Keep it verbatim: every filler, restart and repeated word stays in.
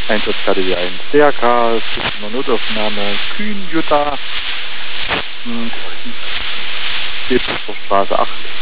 Einsatzkategorie eins, D R K, Notaufnahme, Kühn, Jutta, hm, Straße acht.